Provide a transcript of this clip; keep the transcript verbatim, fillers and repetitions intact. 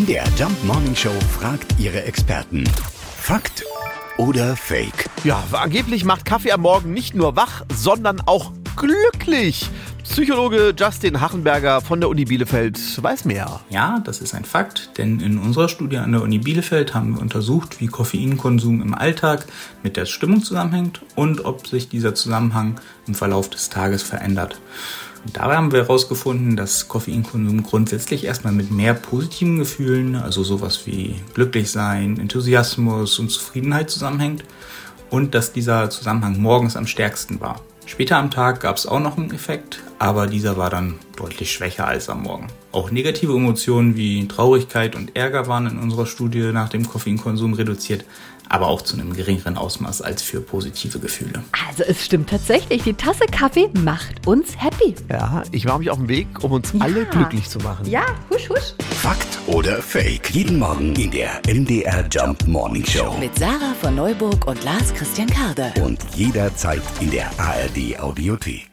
der Jump Morning Show fragt ihre Experten. Fakt oder Fake? Ja, angeblich macht Kaffee am Morgen nicht nur wach, sondern auch glücklich. Psychologe Justin Hachenberger von der Uni Bielefeld weiß mehr. Ja, das ist ein Fakt, denn in unserer Studie an der Uni Bielefeld haben wir untersucht, wie Koffeinkonsum im Alltag mit der Stimmung zusammenhängt und ob sich dieser Zusammenhang im Verlauf des Tages verändert. Und dabei haben wir herausgefunden, dass Koffeinkonsum grundsätzlich erstmal mit mehr positiven Gefühlen, also sowas wie Glücklichsein, Enthusiasmus und Zufriedenheit zusammenhängt und dass dieser Zusammenhang morgens am stärksten war. Später am Tag gab es auch noch einen Effekt, aber dieser war dann deutlich schwächer als am Morgen. Auch negative Emotionen wie Traurigkeit und Ärger waren in unserer Studie nach dem Koffeinkonsum reduziert, aber auch zu einem geringeren Ausmaß als für positive Gefühle. Also es stimmt tatsächlich, die Tasse Kaffee macht uns happy. Ja, ich mache mich auf den Weg, um uns Ja. alle glücklich zu machen. Ja, husch, husch. Fakt oder Fake? Jeden Morgen in der M D R Jump Morning Show. Mit Sarah von Neuburg und Lars Christian Karde. Und jederzeit in der A R D Audiothek.